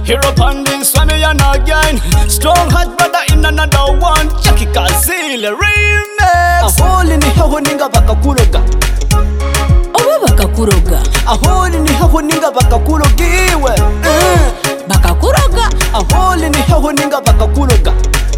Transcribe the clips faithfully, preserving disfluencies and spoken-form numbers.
Hero Pandin, Swami and again. Strong heart brother in another one. Jackie Kazil remix. A hole in the Hahoninga Bakakuroga. Oba bakakuroga. A hole in the Hahoninga Bakakurogiwe. Bakakuroga. A hole in the Hahoninga Bakakuroga.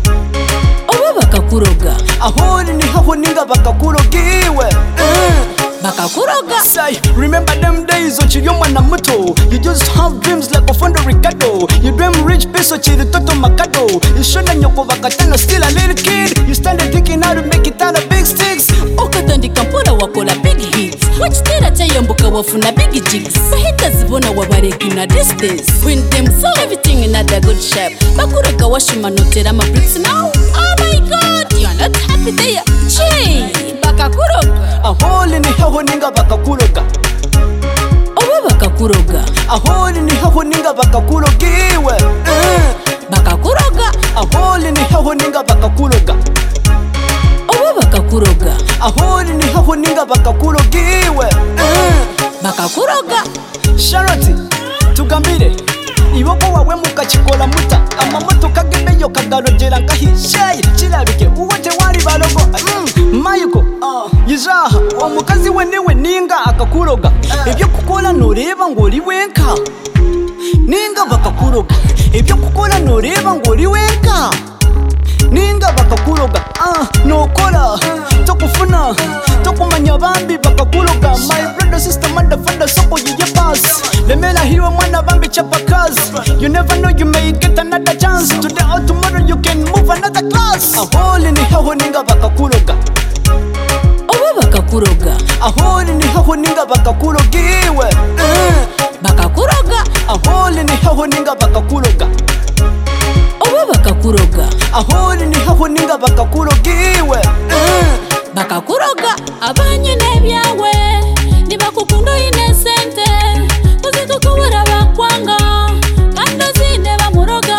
Oba bakakuroga. A hole in the Hahoninga Bakakurogiwe. Bakakuroga. Say, remember them days on Chiyoma Namuto. You just have dreams like a Fondo Ricardo. You dream rich peso chiri toto Makado. You shona nyoko vakatana still a little kid. You started thinking how to make it out of big sticks. Okatandi kampora wakola big hits. Watch tera chayambuka wafuna big jigs. Bahita zibona wabareki na distance. Win them so everything in a good shape. Bakuroga washima notera ma bricks now. Oh my god, you're not happy there. Chee, bakakuroga. A hole in the Hahoninga Bakakuroga. Oba bakakuroga. A hole in the Hahoninga Bakakurogiwe. Bakakuroga. A hole in the Hahoninga Bakakuroga. Oba bakakuroga. A hole in the Hahoninga Bakakurogiwe. Bakakuroga. Charity, tugambire. Iboko wawe mukachikola muta. Amamoto kagebe yo kagarojera nkahishaye. Chirabike uwote wari balogo. Mm, Mayuko, uh, yizaha. Omukazi we niwe ninga akakuroga. Ibyo kukola noreba ngoli wenka. Ninga bakakuroga. Ibyo kukola noreba ngoli wenka. Ninga bakakuroga. Ah, nokora. Tokufuna. Tokumanya bambi bakakuroga. My brother, sister, mother, father, soko yiye pass. Lemela hiwe mwana bambi chapa kazi. You never know, you may get another chance. Today or tomorrow you can move another class. A hole in the Hahoninga Bakakuroga. Oba bakakuroga. A hole in the Hahoninga Bakakurogiwe. Bakakuroga. A hole in the Hahoninga Bakakuroga. Oba bakakuroga. A hole in the Hahoninga Bakakurogiwe. Bakakuroga. Abanye nebyawe nibakukundo inesente. Uzikukubura bakwanga kandi zine bamuroga.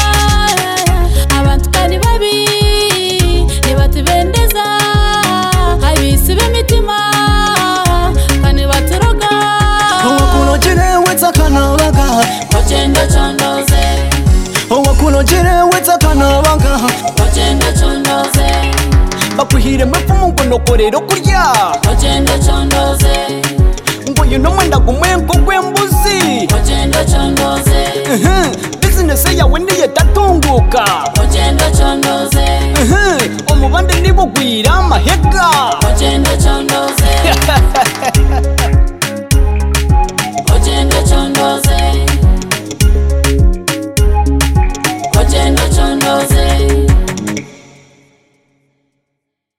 Abantu kandi babi nibatibendeza. Abisi b'emitima kandi baturoga. Owakulojere wetsa kanabaga. Ochendo chondoze. Owakulojere wetsa kanabaga. Ochendo chondoze. Bakuhire mwefumu nkonokorero kurya. Ochendo chondoze. Ngo yuno mwenda gumwengo gwembuzi. Ochendo chondoze. Business yawe niye tatunguka. Ochendo chondoze. Omubande nibo gwira amahega. Ochendo chondoze.